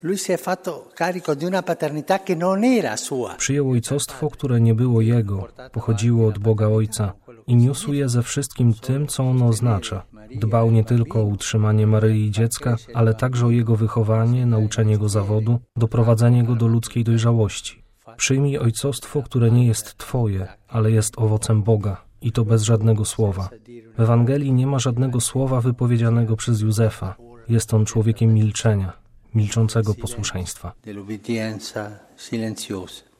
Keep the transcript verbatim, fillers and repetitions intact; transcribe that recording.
Przyjął ojcostwo, które nie było jego, pochodziło od Boga Ojca i niósł je ze wszystkim tym, co ono oznacza. Dbał nie tylko o utrzymanie Maryi i dziecka, ale także o jego wychowanie, nauczenie go zawodu, doprowadzenie go do ludzkiej dojrzałości. Przyjmij ojcostwo, które nie jest twoje, ale jest owocem Boga. I to bez żadnego słowa. W Ewangelii nie ma żadnego słowa wypowiedzianego przez Józefa. Jest on człowiekiem milczenia, milczącego posłuszeństwa.